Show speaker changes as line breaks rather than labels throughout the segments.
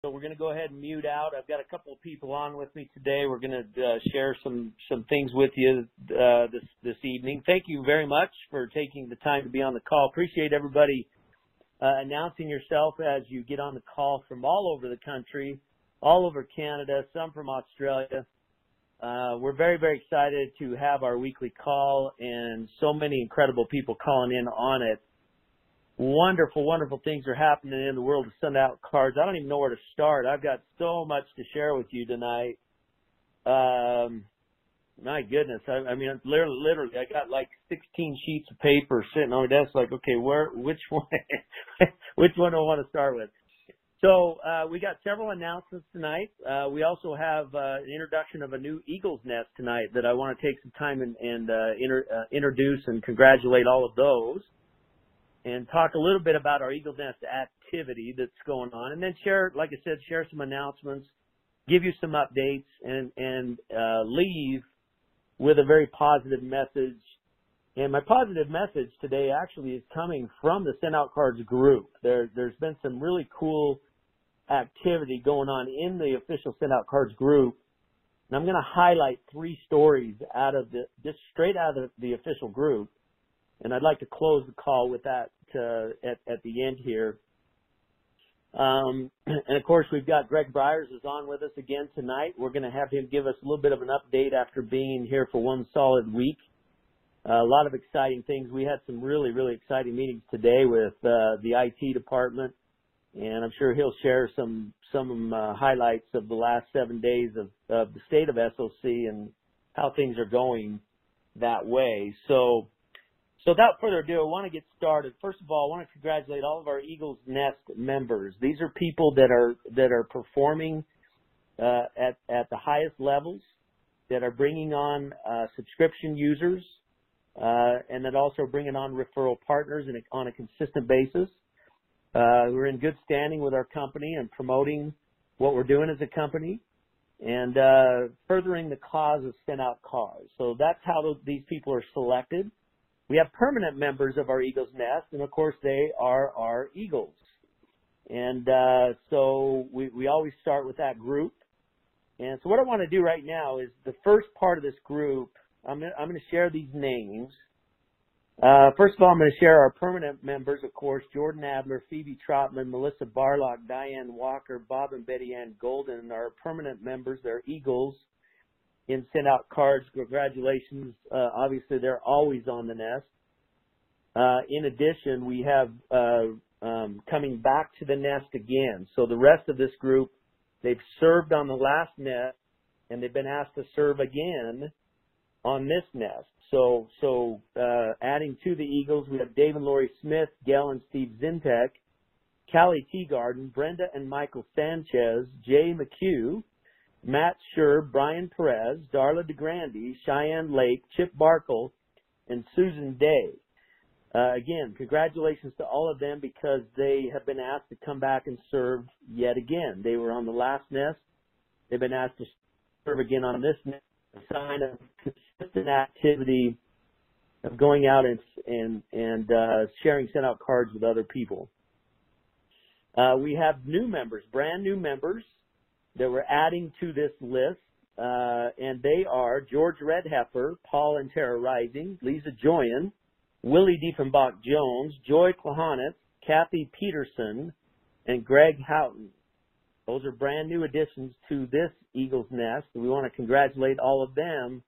So we're going to go ahead and mute out. I've got a couple of people on with me today. We're going to share some things with you this evening. Thank you very much for taking the time to be on the call. Appreciate everybody announcing yourself as you get on the call from all over the country, all over Canada, some from Australia. We're very, very excited to have our weekly call and so many incredible people calling in on it. Wonderful, wonderful things are happening in the world of send out cards. I don't even know where to start. I've got so much to share with you tonight. My goodness. I mean, literally, I got like 16 sheets of paper sitting on my desk like, okay, which one do I want to start with? So we got several announcements tonight. We also have an introduction of a new Eagles Nest tonight that I want to take some time and introduce and congratulate all of those, and talk a little bit about our Eagles Nest activity that's going on, and then share, like I said, share some announcements, give you some updates, and leave with a very positive message. And my positive message today actually is coming from the Send Out Cards group. There's been some really cool activity going on in the official Send Out Cards group, and I'm going to highlight 3 stories just straight out of the official group. And I'd like to close the call with that at the end here. And of course, we've got Greg Byers is on with us again tonight. We're going to have him give us a little bit of an update after being here for one solid week. A lot of exciting things. We had some really, really exciting meetings today with the IT department, and I'm sure he'll share some highlights of the last 7 days of the state of SOC and how things are going that way. So without further ado, I want to get started. First of all, I want to congratulate all of our Eagles Nest members. These are people that are performing at the highest levels, that are bringing on subscription users, and that also bringing on referral partners on a consistent basis. We're in good standing with our company and promoting what we're doing as a company, and furthering the cause of Send Out Cards. So that's how these people are selected. We have permanent members of our Eagles Nest, and of course they are our Eagles. And so we always start with that group. And so what I want to do right now is the first part of this group, I'm going to share these names. First of all, I'm going to share our permanent members, of course, Jordan Adler, Phoebe Trotman, Melissa Barlock, Diane Walker, Bob and Betty Ann Golden are permanent members. They're Eagles in Send Out Cards. Congratulations. Obviously, they're always on the nest. In addition, we have coming back to the nest again. So the rest of this group, they've served on the last nest, and they've been asked to serve again on this nest. So adding to the Eagles, we have Dave and Lori Smith, Gail and Steve Zintek, Callie Teagarden, Brenda and Michael Sanchez, Jay McHugh, Matt Scher, Brian Perez, Darla DeGrande, Cheyenne Lake, Chip Barkle, and Susan Day. Again, congratulations to all of them because they have been asked to come back and serve yet again. They were on the last nest. They've been asked to serve again on this nest, a sign of consistent activity of going out and sharing Send Out Cards with other people. We have new members, brand new members, that we're adding to this list, and they are George Redheffer, Paul and Tara Rising, Lisa Joyan, Willie Diefenbach-Jones, Joy Klahanitz, Kathy Peterson, and Greg Houghton. Those are brand new additions to this Eagles Nest. We want to congratulate all of them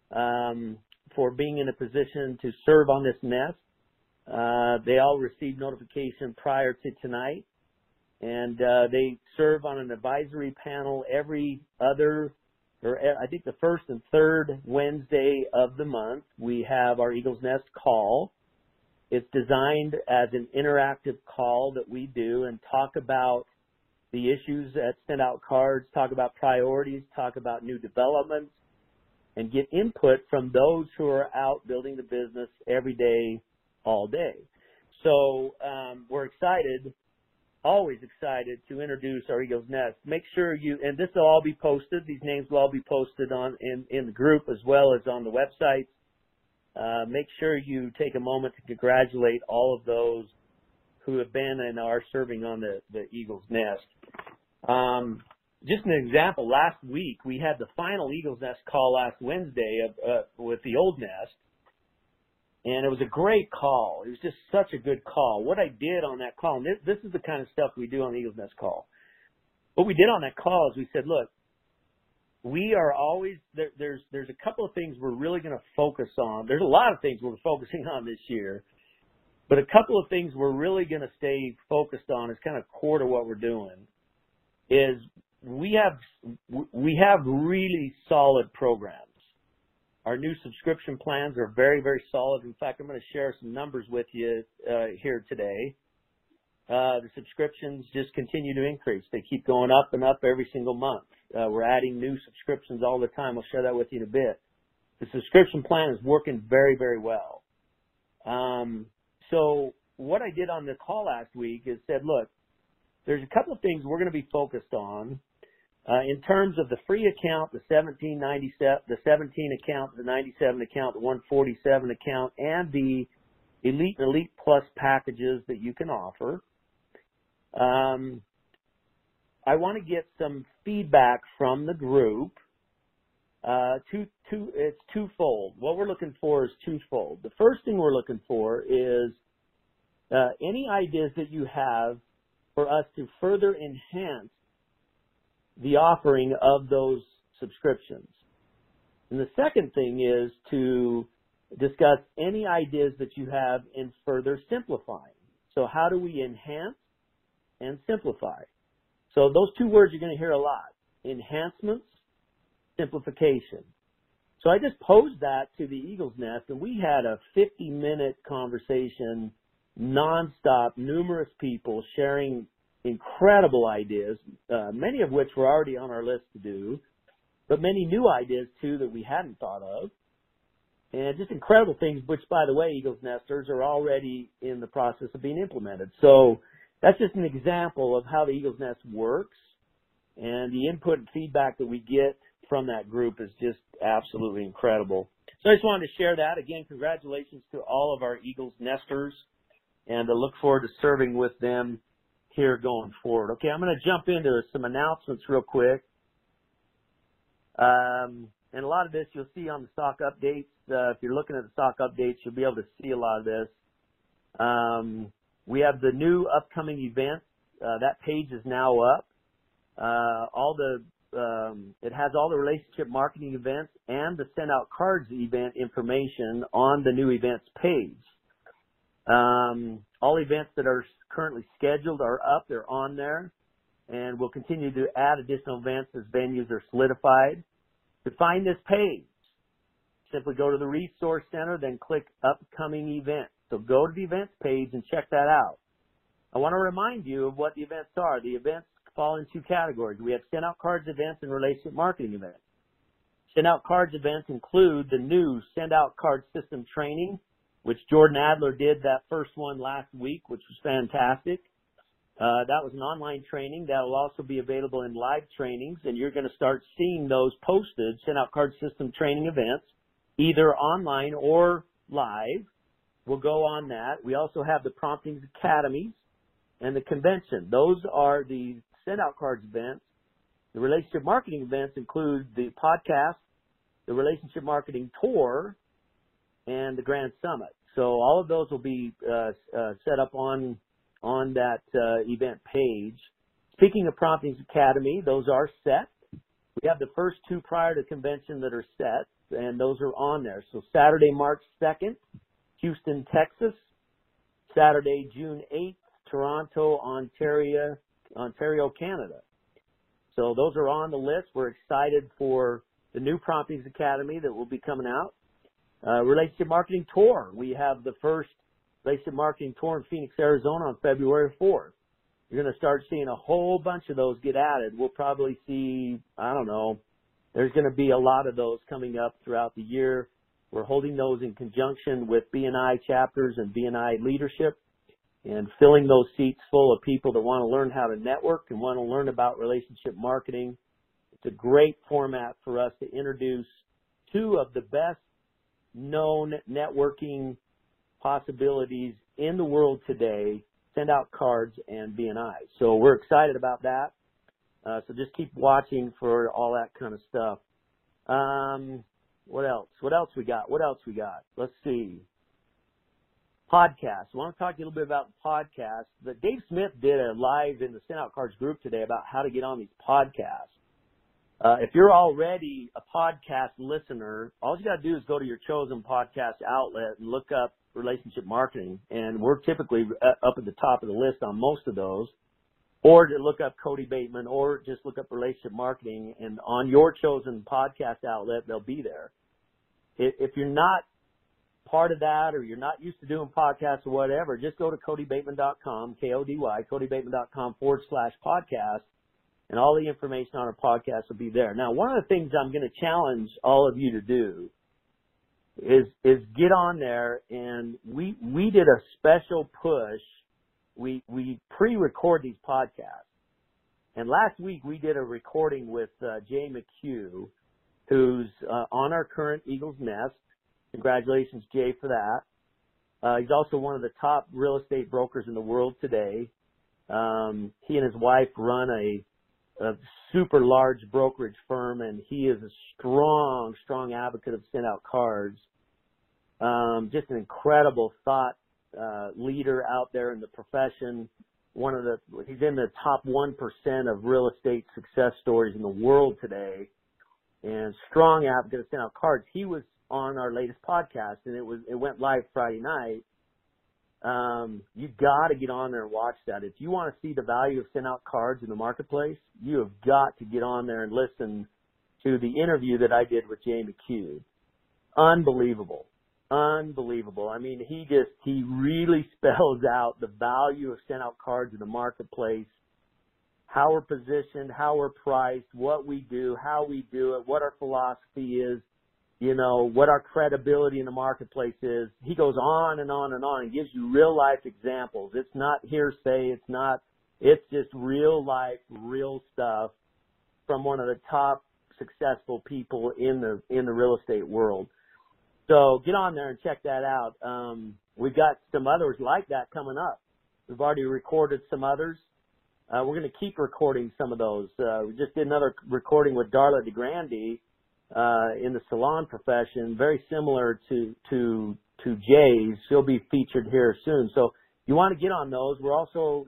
for being in a position to serve on this nest. They all received notification prior to tonight. And they serve on an advisory panel every other, or I think the first and third Wednesday of the month. We have our Eagles Nest call. It's designed as an interactive call that we do and talk about the issues that Send Out Cards, talk about priorities, talk about new developments, and get input from those who are out building the business every day, all day. So we're excited. Always excited to introduce our Eagles Nest. Make sure and this will all be posted. These names will all be posted in the group as well as on the website. Make sure you take a moment to congratulate all of those who have been and are serving on the Eagles Nest. Just an example, last week we had the final Eagles Nest call last Wednesday with the Old Nest, and it was a great call. It was just such a good call. What I did on that call, and this is the kind of stuff we do on the Eagles Nest call. What we did on that call is we said, look, we are always, there's a couple of things we're really going to focus on. There's a lot of things we're focusing on this year, but a couple of things we're really going to stay focused on is kind of core to what we're doing is we have really solid programs. Our new subscription plans are very, very solid. In fact, I'm going to share some numbers with you here today. The subscriptions just continue to increase. They keep going up and up every single month. We're adding new subscriptions all the time. I'll share that with you in a bit. The subscription plan is working very, very well. So what I did on the call last week is said, look, there's a couple of things we're going to be focused on in terms of the free account, the 1797, the 17 account, the 97 account, the 147 account, and the Elite and Elite Plus packages that you can offer. I want to get some feedback from the group. It's twofold. What we're looking for is twofold. The first thing we're looking for is any ideas that you have for us to further enhance the offering of those subscriptions. And the second thing is to discuss any ideas that you have in further simplifying. So how do we enhance and simplify? So those two words you're going to hear a lot: enhancements, simplification. So I just posed that to the Eagles Nest, and we had a 50-minute conversation, nonstop, numerous people sharing incredible ideas, many of which were already on our list to do, but many new ideas too that we hadn't thought of. And just incredible things, which, by the way, Eagles Nesters, are already in the process of being implemented. So that's just an example of how the Eagles Nest works, and the input and feedback that we get from that group is just absolutely incredible. So I just wanted to share that. Again, congratulations to all of our Eagles Nesters, and I look forward to serving with them here going forward. Okay, I'm going to jump into some announcements real quick. And a lot of this you'll see on the stock updates. If you're looking at the stock updates, you'll be able to see a lot of this. We have the new upcoming events. That page is now up. It has all the relationship marketing events and the send out cards event information on the new events page. All events that are currently scheduled are up. They're on there, and we'll continue to add additional events as venues are solidified. To find this page, simply go to the Resource Center, then click Upcoming Events. So go to the events page and check that out. I want to remind you of what the events are. The events fall in two categories. We have send out cards events and relationship marketing events. Send out cards events include the new send out card system training, which Jordan Adler did that first one last week, which was fantastic. That was an online training that will also be available in live trainings, and you're going to start seeing those posted, send out card system training events, either online or live. We'll go on that. We also have the Promptings Academies and the convention. Those are the send out cards events. The relationship marketing events include the podcast, the relationship marketing tour, and the Grand Summit. So all of those will be set up on that event page. Speaking of Promptings Academy, those are set. We have the first two prior to convention that are set, and those are on there. So Saturday, March 2nd, Houston, Texas. Saturday, June 8th, Toronto, Ontario, Canada. So those are on the list. We're excited for the new Promptings Academy that will be coming out. Relationship Marketing Tour. We have the first Relationship Marketing Tour in Phoenix, Arizona on February 4th. You're going to start seeing a whole bunch of those get added. We'll probably see, I don't know, there's going to be a lot of those coming up throughout the year. We're holding those in conjunction with BNI chapters and BNI leadership and filling those seats full of people that want to learn how to network and want to learn about relationship marketing. It's a great format for us to introduce two of the best known networking possibilities in the world today, send out cards and BNI. So we're excited about that. So just keep watching for all that kind of stuff. What else? What else we got? Let's see. Podcast. I want to talk to you a little bit about the podcast. But Dave Smith did a live in the Send Out Cards group today about how to get on these podcasts. If you're already a podcast listener, all you got to do is go to your chosen podcast outlet and look up relationship marketing. And we're typically up at the top of the list on most of those. Or to look up Cody Bateman, or just look up relationship marketing, and on your chosen podcast outlet, they'll be there. If you're not part of that, or you're not used to doing podcasts or whatever, just go to CodyBateman.com, K-O-D-Y, CodyBateman.com/podcast, and all the information on our podcast will be there. Now, one of the things I'm going to challenge all of you to do is get on there, and we did a special push. We pre-record these podcasts. And last week we did a recording with Jay McHugh, who's on our current Eagles Nest. Congratulations, Jay, for that. He's also one of the top real estate brokers in the world today. He and his wife run a super large brokerage firm, and he is a strong advocate of Send Out Cards. Just an incredible thought leader out there in the profession. He's in the top 1% of real estate success stories in the world today, and strong advocate of Send Out Cards. He was on our latest podcast, and it went live Friday night. You got to get on there and watch that. If you want to see the value of Send Out Cards in the marketplace, you have got to get on there and listen to the interview that I did with Jay McHugh. Unbelievable. I mean, he really spells out the value of Send Out Cards in the marketplace, how we're positioned, how we're priced, what we do, how we do it, what our philosophy is, what our credibility in the marketplace is. He goes on and on and on and gives you real life examples. It's not hearsay. It's just real life, real stuff from one of the top successful people in the real estate world. So get on there and check that out. We've got some others like that coming up. We've already recorded some others. We're going to keep recording some of those. We just did another recording with Darla DeGrande in the salon profession, very similar to Jay's. She'll be featured here soon. So you want to get on those. We're also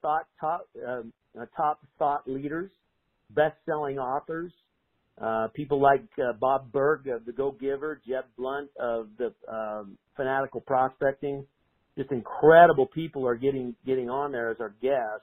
top thought leaders, best-selling authors. People like Bob Berg of The Go-Giver, Jeb Blunt of the Fanatical Prospecting. Just incredible people are getting on there as our guests.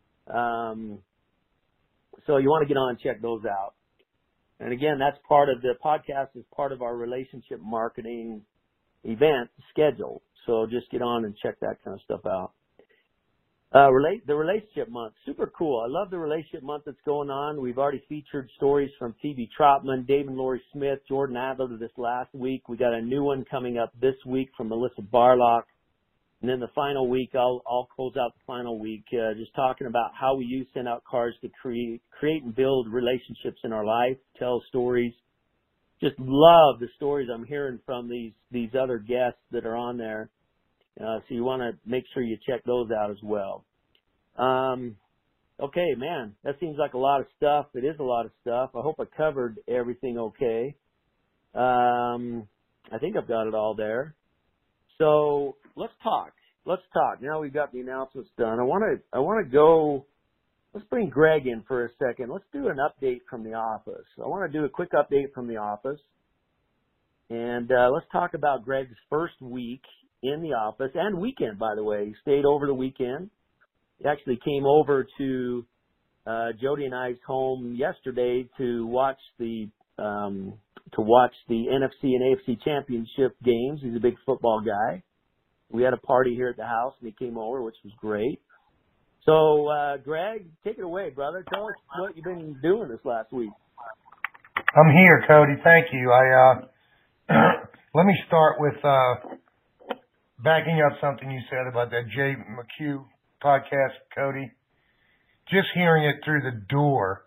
So you want to get on and check those out. And again, that's part of the podcast, is part of our relationship marketing event schedule. So just get on and check that kind of stuff out. The relationship month, super cool. I love the relationship month that's going on. We've already featured stories from Phoebe Trotman, Dave and Lori Smith, Jordan Adler this last week. We got a new one coming up this week from Melissa Barlock. And then the final week, I'll close out the final week, just talking about how we use Send Out Cards to create and build relationships in our life, tell stories. Just love the stories I'm hearing from these other guests that are on there. So you want to make sure you check those out as well. Okay, man, that seems like a lot of stuff. It is a lot of stuff. I hope I covered everything okay. I think I've got it all there. So let's talk. Now we've got the announcements done. I want to go. Let's bring Greg in for a second. Let's do an update from the office. I want to do a quick update from the office. And let's talk about Greg's first week in the office and weekend, by the way. He stayed over the weekend. He actually came over to Jody and I's home yesterday to watch the NFC and AFC championship games. He's a big football guy. We had a party here at the house, and he came over, which was great. So, Greg, take it away, brother. Tell us what you've been doing this last week.
I'm here, Cody. Thank you. Let me start with backing up something you said about that Jay McHugh podcast, Cody. Just hearing it through the door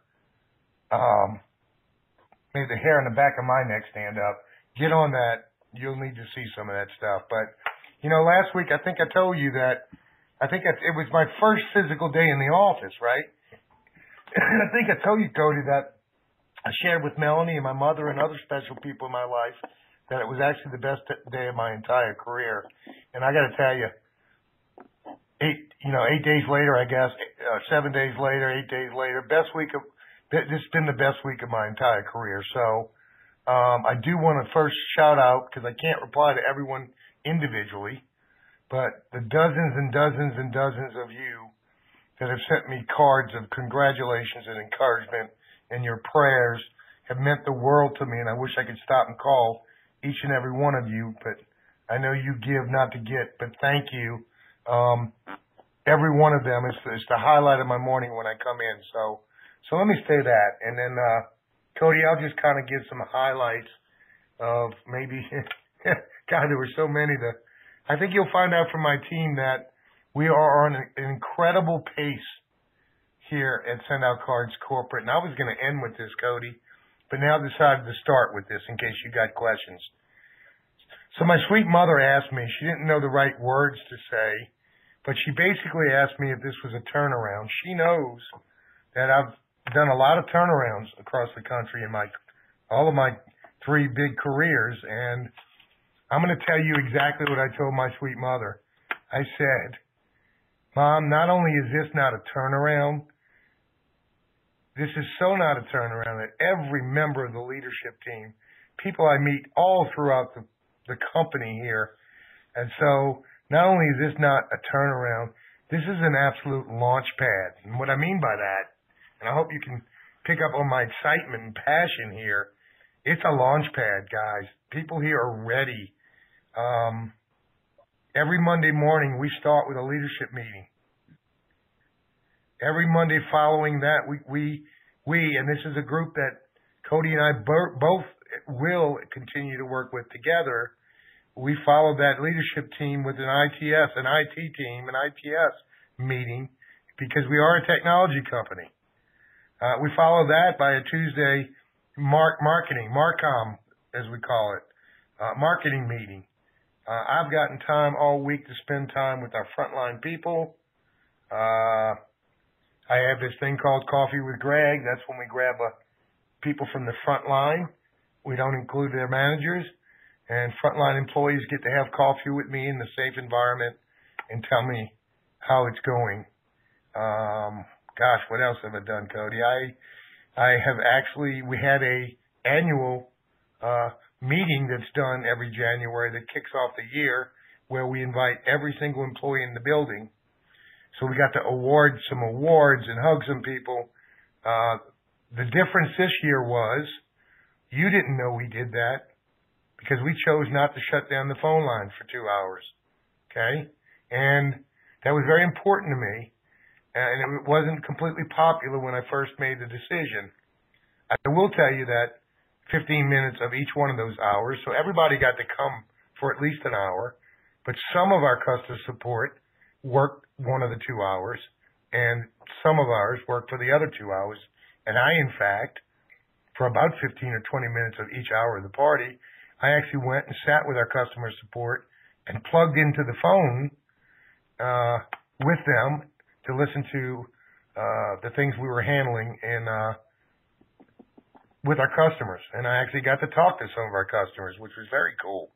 made the hair on the back of my neck stand up. Get on that. You'll need to see some of that stuff. But, last week I think I told you that it was my first physical day in the office, right? And I think I told you, Cody, that I shared with Melanie and my mother and other special people in my life that it was actually the best day of my entire career. And I got to tell you, 8 days later, I guess, 7 days later, 8 days later, this has been the best week of my entire career. So, I do want to first shout out, because I can't reply to everyone individually, but the dozens and dozens and dozens of you that have sent me cards of congratulations and encouragement, and your prayers have meant the world to me, and I wish I could stop and call each and every one of you, but I know you give not to get, but thank you. Every one of them is the highlight of my morning when I come in. So let me say that, and then Cody, I'll just kind of give some highlights of maybe, God, there were so many I think you'll find out from my team that we are on an incredible pace here at Send Out Cards Corporate. And I was going to end with this, Cody, but now I've decided to start with this in case you got questions. So my sweet mother asked me, she didn't know the right words to say, but she basically asked me if this was a turnaround. She knows that I've done a lot of turnarounds across the country in all of my 3 big careers, and I'm going to tell you exactly what I told my sweet mother. I said, Mom, not only is this not a turnaround, this is so not a turnaround that every member of the leadership team, people I meet all throughout the company here, and so not only is this not a turnaround, this is an absolute launch pad. And what I mean by that, and I hope you can pick up on my excitement and passion here, it's a launch pad, guys. People here are ready. Every Monday morning, we start with a leadership meeting. Every Monday following that, we, and this is a group that Cody and I both will continue to work with together. We follow that leadership team with an IT team, an ITS meeting, because we are a technology company. We follow that by a Tuesday Marcom, as we call it, marketing meeting. I've gotten time all week to spend time with our frontline people. I have this thing called Coffee with Greg. That's when we grab people from the front line. We don't include their managers. And frontline employees get to have coffee with me in the safe environment and tell me how it's going. Gosh, what else have I done, Cody? We had a annual meeting that's done every January that kicks off the year, where we invite every single employee in the building. So we got to award some awards and hug some people. The difference this year was you didn't know we did that because we chose not to shut down the phone lines for 2 hours. Okay? And that was very important to me. And it wasn't completely popular when I first made the decision. I will tell you that 15 minutes of each one of those hours, so everybody got to come for at least an hour, but some of our customer support worked one of the 2 hours, and some of ours worked for the other 2 hours. And I, in fact, for about 15 or 20 minutes of each hour of the party, I actually went and sat with our customer support and plugged into the phone with them to listen to the things we were handling and with our customers. And I actually got to talk to some of our customers, which was very cool.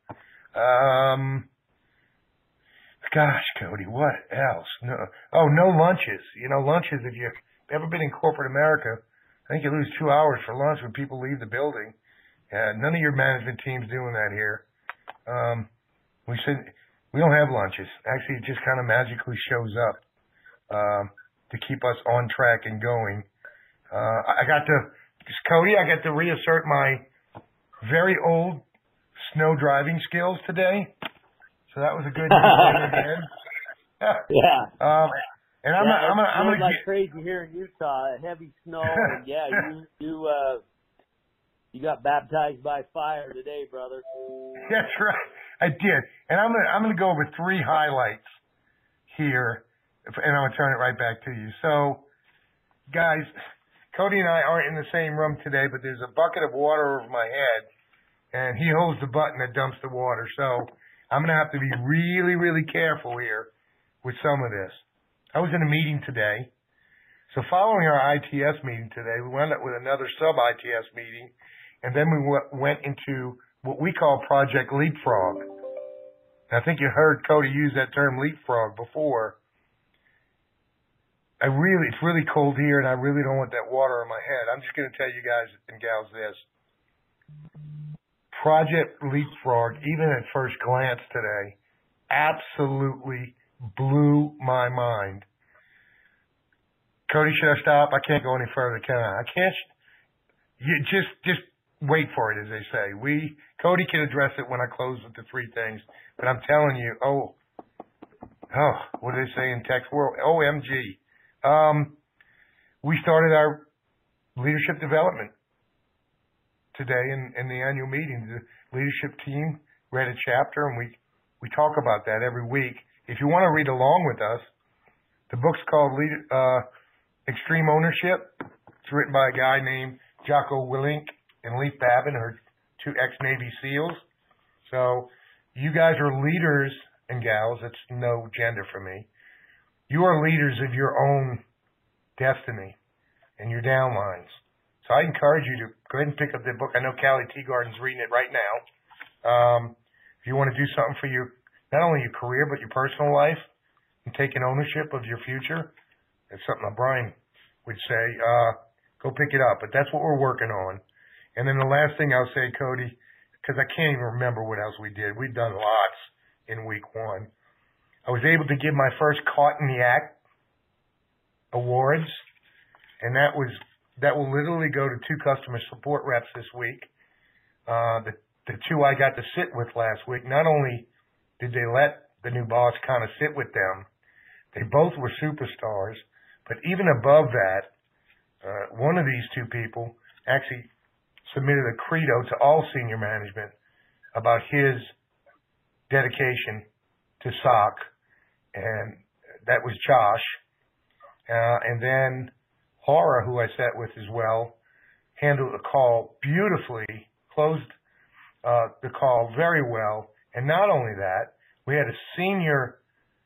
Gosh, Cody, what else? No lunches. Lunches, if you've ever been in corporate America, I think you lose 2 hours for lunch when people leave the building. None of your management team's doing that here. We don't have lunches. Actually, it just kind of magically shows up to keep us on track and going. Cody, I got to reassert my very old snow driving skills today. So that was a good thing again.
Yeah.
And I'm gonna
like crazy here in Utah, heavy snow, and yeah, you got baptized by fire today, brother.
That's right, I did. And I'm gonna go over 3 highlights here, and I'm gonna turn it right back to you. So, guys, Cody and I aren't in the same room today, but there's a bucket of water over my head, and he holds the button that dumps the water. So I'm gonna have to be really, really careful here with some of this. I was in a meeting today So following our ITS meeting today, we went up with another sub-ITS meeting, and then we went into what we call Project Leapfrog. I think you heard Cody use that term leapfrog before. It's really cold here, and I really don't want that water on my head. I'm just going to tell you guys and gals this. Project Leapfrog, even at first glance today, absolutely blew my mind. Cody, should I stop? I can't go any further, can I? I can't. You just wait for it, as they say. Cody can address it when I close with the three things, but I'm telling you, what do they say in tech world? OMG. We started our leadership development today in the annual meeting. The leadership team read a chapter, and we talk about that every week. If you want to read along with us, the book's called Extreme Ownership. It's written by a guy named Jocko Willink and Leif Babin, who are two ex-Navy SEALs. So you guys are leaders and gals. It's no gender for me. You are leaders of your own destiny and your downlines. So I encourage you to go ahead and pick up that book. I know Callie Teagarden's reading it right now. If you want to do something for not only your career, but your personal life and taking ownership of your future, it's something that Brian would say, go pick it up. But that's what we're working on. And then the last thing I'll say, Cody, because I can't even remember what else we did. We've done lots in week one. I was able to give my first Caught in the Act awards, and that will literally go to 2 customer support reps this week. The 2 I got to sit with last week, not only did they let the new boss kind of sit with them, they both were superstars. But even above that, one of these 2 people actually submitted a credo to all senior management about his dedication to SOC, and that was Josh. And then Laura, who I sat with as well, handled the call beautifully, closed the call very well. And not only that, we had a senior,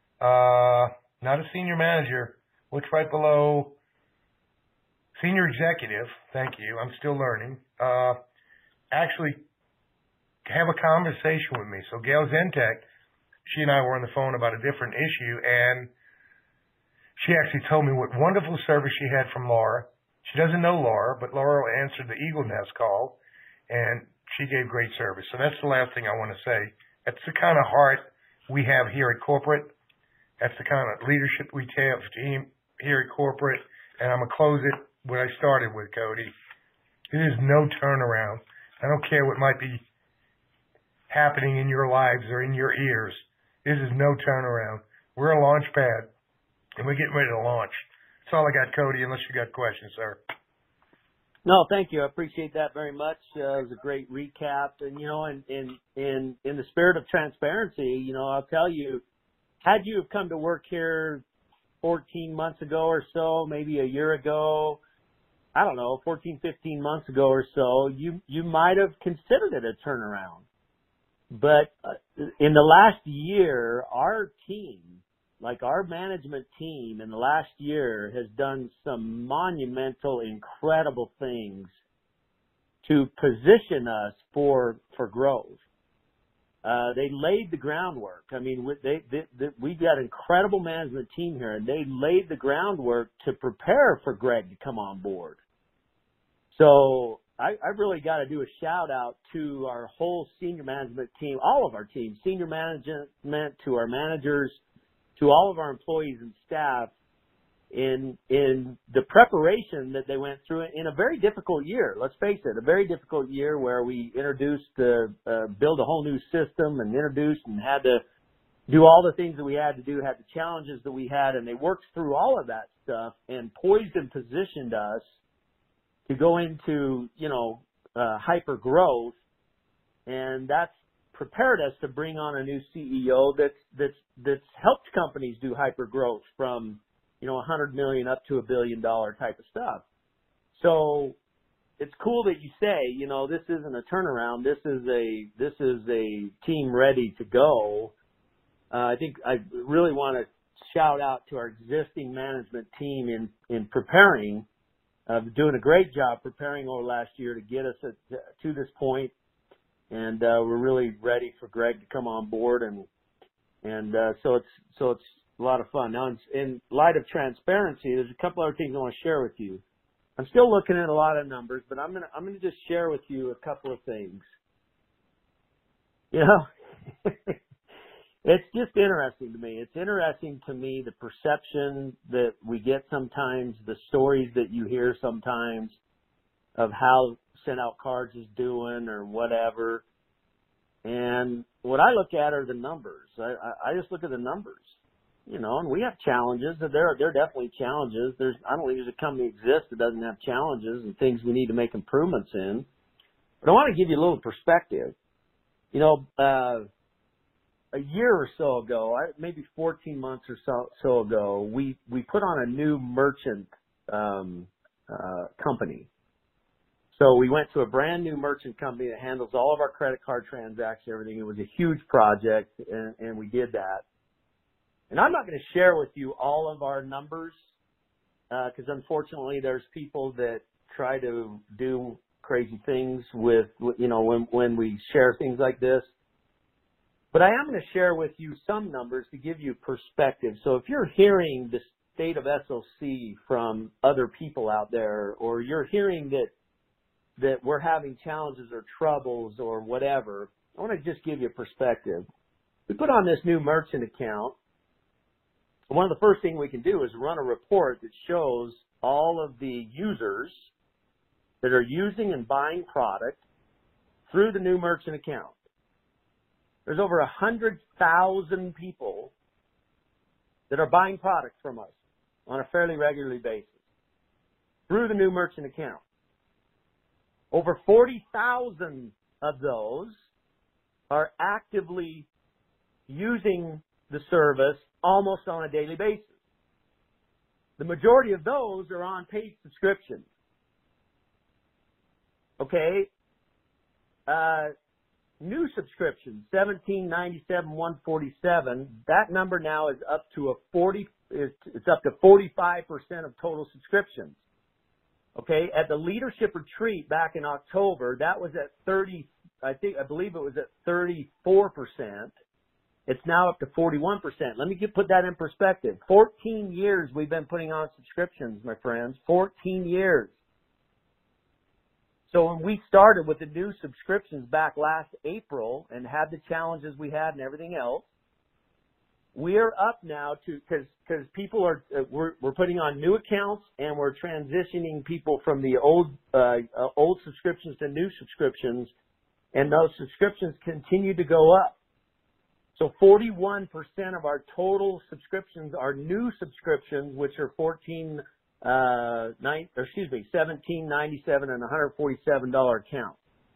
not a senior manager, which right below senior executive, thank you, I'm still learning, actually have a conversation with me. So Gail Zentek, she and I were on the phone about a different issue, and she actually told me what wonderful service she had from Laura. She doesn't know Laura, but Laura answered the Eagle Nest call, and she gave great service. So that's the last thing I want to say. That's the kind of heart we have here at corporate. That's the kind of leadership we have here at corporate. And I'm going to close it what I started with, Cody. There is no turnaround. I don't care what might be happening in your lives or in your ears. This is no turnaround. We're a launch pad, and we're getting ready to launch. That's all I got, Cody, unless you got questions, sir.
No, thank you. I appreciate that very much. It was a great recap. And, in the spirit of transparency, I'll tell you, had you have come to work here 14 months ago or so, maybe a year ago, I don't know, 14, 15 months ago or so, you might have considered it a turnaround. But in the last year, our team, like our management team in the last year, has done some monumental, incredible things to position us for growth. They laid the groundwork. I mean, we've got an incredible management team here, and they laid the groundwork to prepare for Greg to come on board. So I've really got to do a shout out to our whole senior management team, all of our teams, senior management, to our managers, to all of our employees and staff in the preparation that they went through in a very difficult year. Let's face it, a very difficult year where we introduced, build a whole new system and introduced and had to do all the things that we had to do, had the challenges that we had, and they worked through all of that stuff and poised and positioned us to go into, hyper growth. And that's prepared us to bring on a new CEO that's helped companies do hyper growth from, $100 million up to $1 billion type of stuff. So it's cool that you say, this isn't a turnaround. This is a team ready to go. I think I really want to shout out to our existing management team in preparing, doing a great job preparing over last year to get us to this point. And we're really ready for Greg to come on board, and so it's a lot of fun. Now, in light of transparency, there's a couple other things I want to share with you. I'm still looking at a lot of numbers, but I'm gonna just share with you a couple of things. You know, it's just interesting to me. It's interesting to me the perception that we get sometimes, the stories that you hear sometimes of how Sent Out Cards is doing or whatever. And what I look at are the numbers. I just look at the numbers. You know, and we have challenges. There are definitely challenges. I don't think there's a company exists that doesn't have challenges and things we need to make improvements in. But I want to give you a little perspective. You know, a year or so ago, maybe 14 months or so ago, we put on a new merchant company. So we went to a brand new merchant company that handles all of our credit card transactions, everything. It was a huge project, and we did that. And I'm not going to share with you all of our numbers because unfortunately there's people that try to do crazy things with, you know, when we share things like this. But I am going to share with you some numbers to give you perspective. So if you're hearing the state of SOC from other people out there, or you're hearing that we're having challenges or troubles or whatever, I want to just give you a perspective. We put on this new merchant account. One of the first things we can do is run a report that shows all of the users that are using and buying product through the new merchant account. There's over 100,000 people that are buying product from us on a fairly regular basis through the new merchant account. Over 40,000 of those are actively using the service almost on a daily basis. The majority of those are on paid subscriptions. Okay. New subscriptions, $17.97, $147. That number now is up to it's up to 45% of total subscriptions. Okay. At the leadership retreat back in October, that was at I believe it was at 34%. It's now up to 41%. Let me put that in perspective. 14 years we've been putting on subscriptions, my friends. 14 years. So when we started with the new subscriptions back last April and had the challenges we had and everything else, we're up now to, because people are, we're putting on new accounts and we're transitioning people from the old subscriptions to new subscriptions, and those subscriptions continue to go up. So 41% of our total subscriptions are new subscriptions, which are $17.97 and $147 account.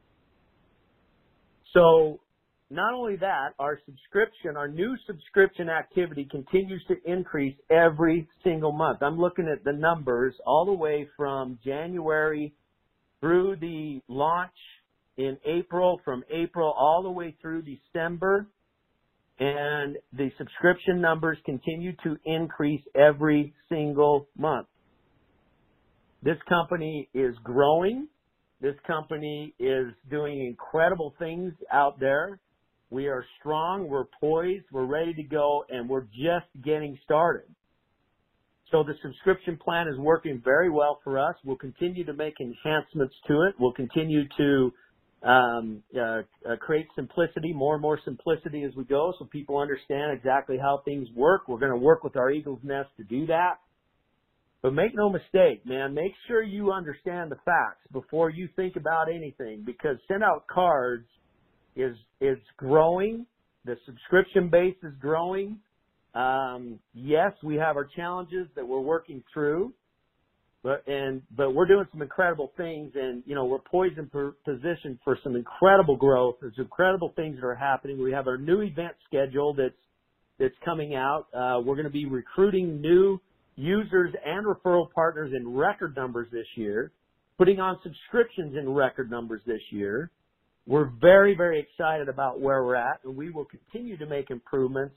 So not only that, our new subscription activity continues to increase every single month. I'm looking at the numbers all the way from January through the launch in April, from April all the way through December. And the subscription numbers continue to increase every single month. This company is growing. This company is doing incredible things out there. We are strong. We're poised. We're ready to go, and we're just getting started. So the subscription plan is working very well for us. We'll continue to make enhancements to it. We'll continue to create simplicity, more and more simplicity as we go, so people understand exactly how things work. We're going to work with our Eagle's Nest to do that. But make no mistake, man, make sure you understand the facts before you think about anything, because Sent Out Cards is growing. The subscription base is growing. Yes, we have our challenges that we're working through. But we're doing some incredible things, and you know, we're poised and positioned for some incredible growth. There's incredible things that are happening. We have our new event schedule that's coming out. We're going to be recruiting new users and referral partners in record numbers this year, putting on subscriptions in record numbers this year. We're very, very excited about where we're at, and we will continue to make improvements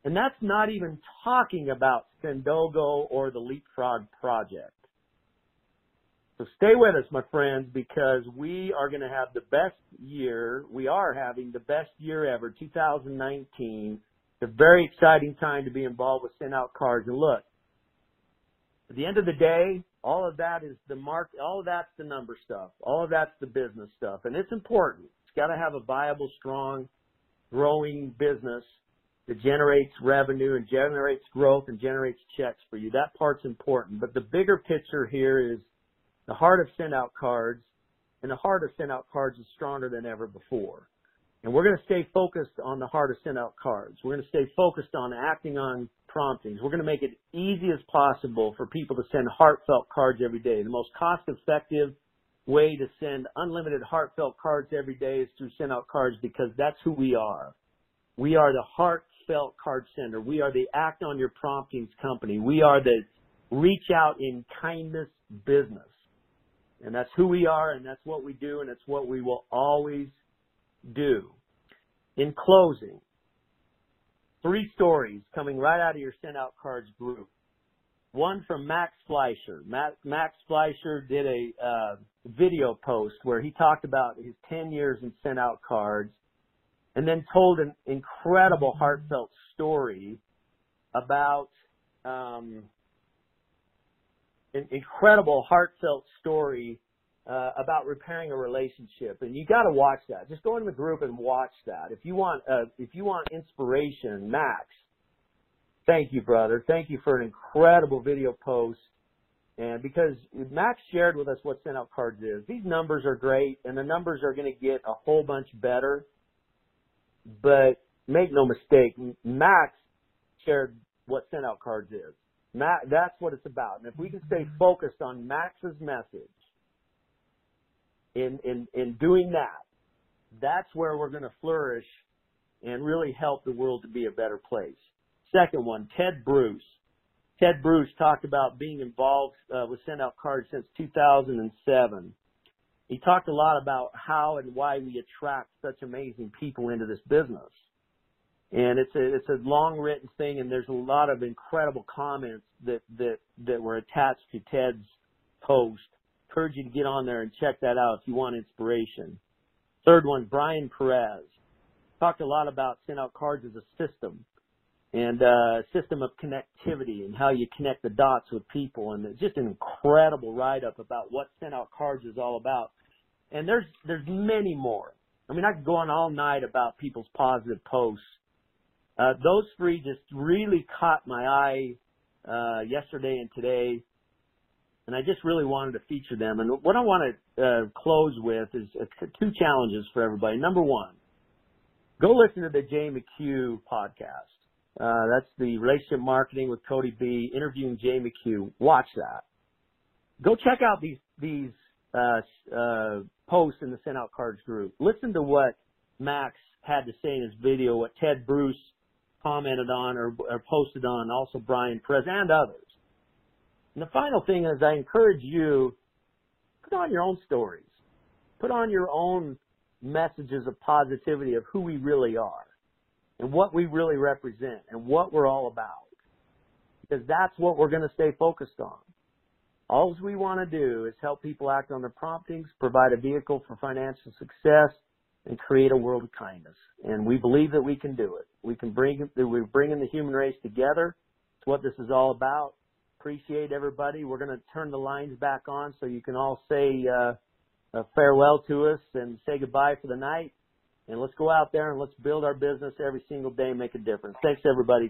And that's not even talking about Sendogo or the Leapfrog project. So stay with us, my friends, because we are going to have the best year. We are having the best year ever, 2019. It's a very exciting time to be involved with Send Out Cards. And look, at the end of the day, all of that is all of that's the number stuff. All of that's the business stuff. And it's important. It's got to have a viable, strong, growing business that generates revenue and generates growth and generates checks for you. That part's important. But the bigger picture here is the heart of Send Out Cards, and the heart of Send Out Cards is stronger than ever before. And we're going to stay focused on the heart of Send Out Cards. We're going to stay focused on acting on promptings. We're going to make it easy as possible for people to send heartfelt cards every day. The most cost-effective way to send unlimited heartfelt cards every day is through Send Out Cards, because that's who we are. We are the heartfelt card sender. We are the act on your promptings company. We are the reach out in kindness business. And that's who we are, and that's what we do, and it's what we will always do. In closing, 3 stories coming right out of your Send Out Cards group. One from Max Fleischer. Max Fleischer did a video post where he talked about his 10 years in Send Out Cards, and then told an incredible heartfelt story about about repairing a relationship. And you got to watch that. Just go in the group and watch that. If you want inspiration, Max, thank you, brother. Thank you for an incredible video post. And because Max shared with us what Send Out Cards is. These numbers are great, and the numbers are going to get a whole bunch better. But make no mistake, Max shared what Send Out Cards is. That's what it's about. And if we can stay focused on Max's message in doing that, that's where we're going to flourish and really help the world to be a better place. Second one, Ted Bruce. Ted Bruce talked about being involved with Send Out Cards since 2007. He talked a lot about how and why we attract such amazing people into this business. And it's a long written thing, and there's a lot of incredible comments that were attached to Ted's post. Encourage you to get on there and check that out if you want inspiration. Third one, Brian Perez. Talked a lot about Send Out Cards as a system, and a system of connectivity and how you connect the dots with people. And it's just an incredible write-up about what Send Out Cards is all about. And there's many more. I mean, I could go on all night about people's positive posts. Those 3 just really caught my eye yesterday and today, and I just really wanted to feature them. And what I want to close with is 2 challenges for everybody. Number 1, go listen to the Jay McHugh podcast. That's the Relationship Marketing with Cody B, interviewing Jay McHugh. Watch that. Go check out these posts in the Send Out Cards group. Listen to what Max had to say in his video, what Ted Bruce commented on or posted on, also Brian Perez and others. And the final thing is I encourage you, put on your own stories. Put on your own messages of positivity of who we really are and what we really represent and what we're all about. Because that's what we're going to stay focused on. All we want to do is help people act on their promptings, provide a vehicle for financial success, and create a world of kindness. And we believe that we can do it. We're bringing the human race together. It's what this is all about. Appreciate everybody. We're going to turn the lines back on so you can all say farewell to us and say goodbye for the night. And let's go out there and let's build our business every single day and make a difference. Thanks, everybody.